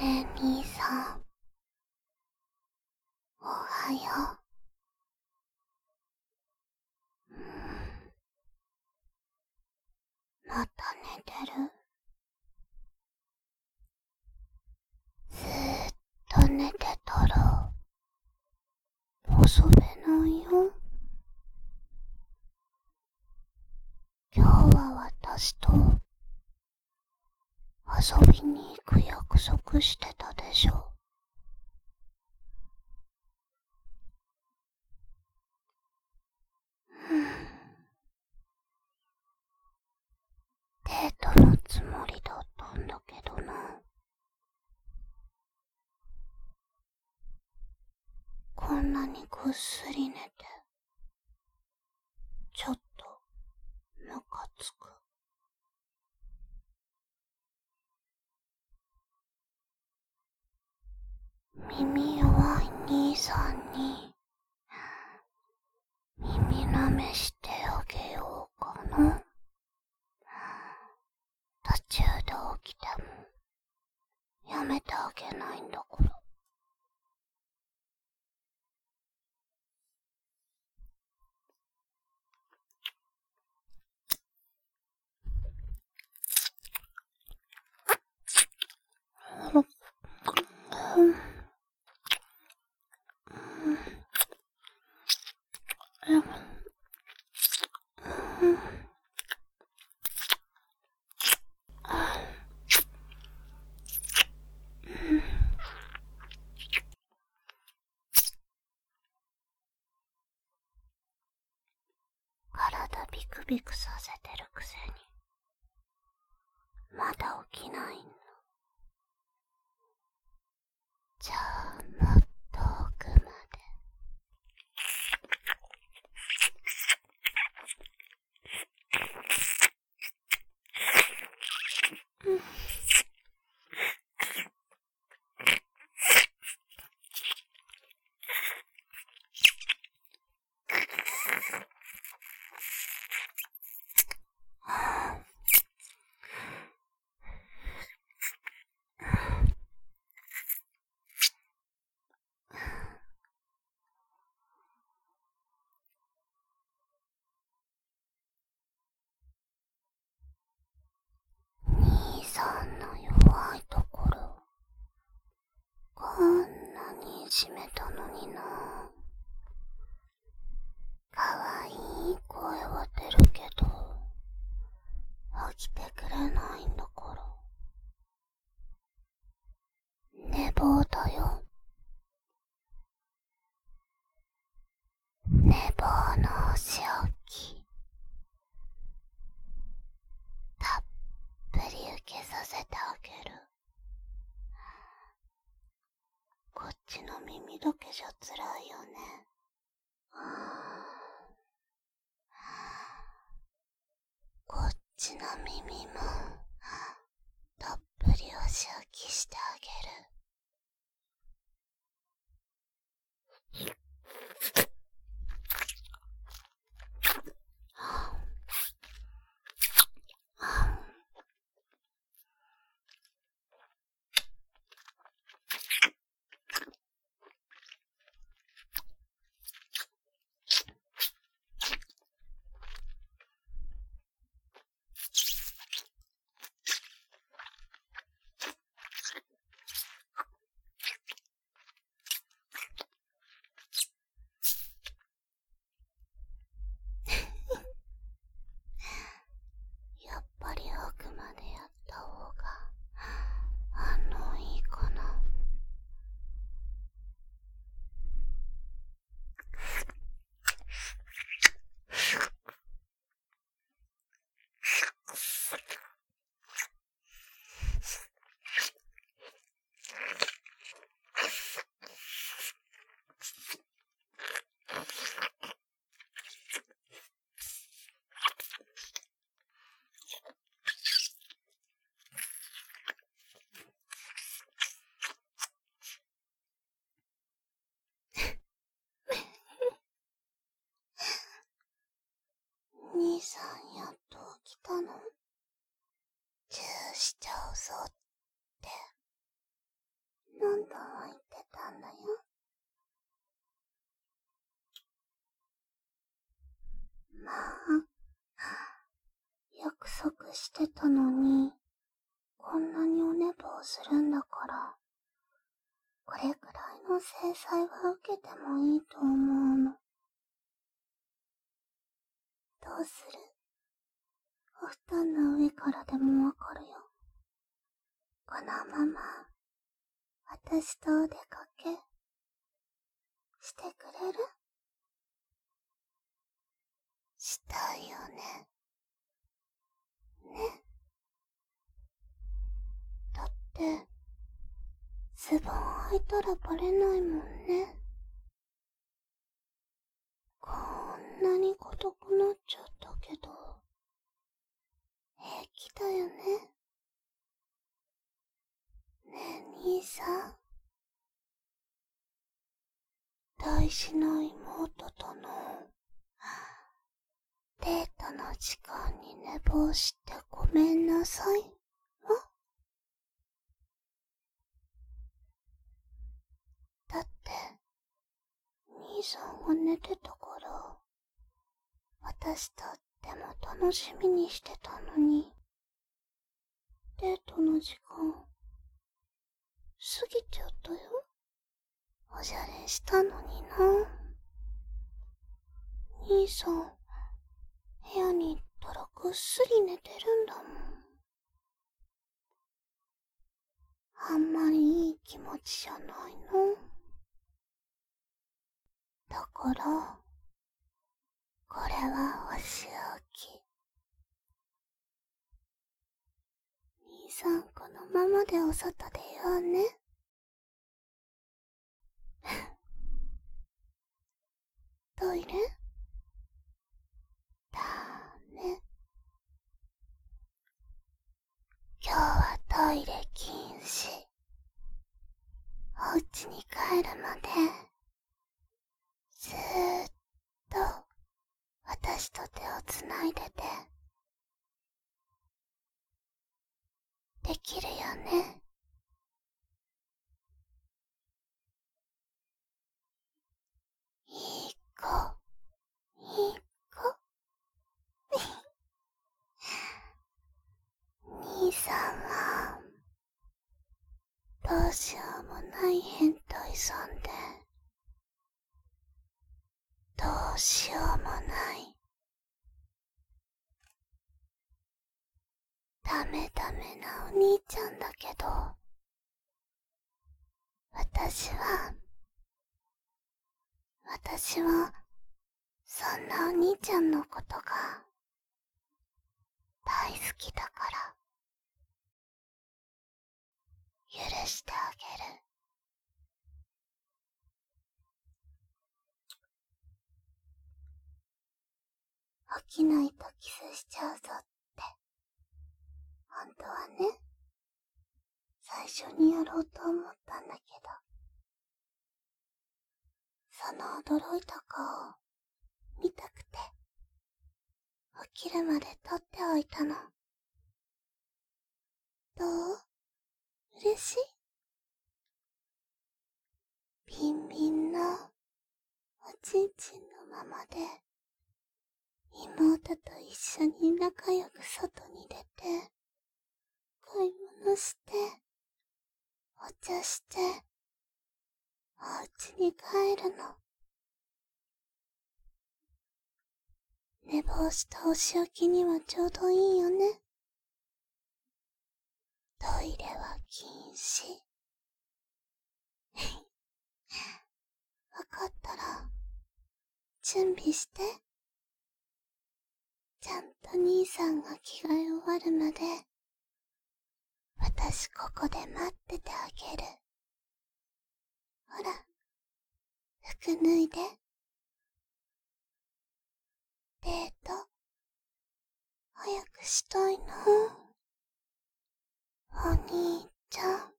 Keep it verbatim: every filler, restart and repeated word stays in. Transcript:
ねえ兄さん、おはよう。うん、また寝てる？ずーっと寝てたら遊べないよ。今日は私と遊びに行く約束してたでしょ。うん、デートのつもりだったんだけどな。こんなにぐっすり寝てちょっとムカつく。耳弱い兄さんに耳舐めしてあげようかな。途中で起きてもやめてあげないんだから。体ビクビクさせてるくせにまだ起きないんだ。じゃあもっと奥まで。うん兄さんの弱いところこんなにいじめたのにな。かわいい声は出るけど起きてくれないんだから。寝坊だよ。寝坊のお仕置きたっぷり受けさせてあげる。こっちの耳だけじゃ辛いよね。こっちの耳もたっぷりお仕置きしてあげる。やっぱり奥までやった方が反応いいかな。兄さんやっと起きたの？チューしちゃうぞって何度も言ってたんだよ。まあ、約束してたのに、こんなにおねぼをするんだから、これくらいの制裁は受けてもいいと思うの。どうする？お布団の上からでもわかるよ。このまま、私とお出かけ、してくれる？したいよね。ね。だって、ズボン履いたらバレないもんね。こんなに硬くなっちゃったけど、平気だよね。ねえ兄さん、大事な妹とのデートの時間に寝坊してごめんなさい。だって、兄さんが寝てたから、私とっても楽しみにしてたのに、デートの時間、過ぎちゃったよ。おじゃれしたのにな。兄さん、部屋に行ったらぐっすり寝てるんだもん。あんまりいい気持ちじゃないの。だから、これはお仕置き。兄さんこのままでお外出ようね。トイレ？だね。今日はトイレ禁止。お家に帰るまで、ずーっと私と手をつないでて。できるよね。いい子、いい子。兄さんは、どうしようもない変態さんで、どうしようもない、ダメダメなお兄ちゃんだけど、私は、私は、そんなお兄ちゃんのことが、大好きだから、許してあげる。起きないとキスしちゃうぞって、本当はね、最初にやろうと思ったんだけど、その驚いた顔、見たくて、起きるまで撮っておいたの。どう？嬉しい？ビンビンのおちんちんのままで、妹と一緒に仲良く外に出て、買い物して、お茶して、お家に帰るの。寝坊したお仕置きにはちょうどいいよね。トイレは禁止。わかったら、準備して。ちゃんと兄さんが着替え終わるまで、私ここで待っててあげる。ほら、服脱いで。デート、早くしたいな。お兄ちゃん。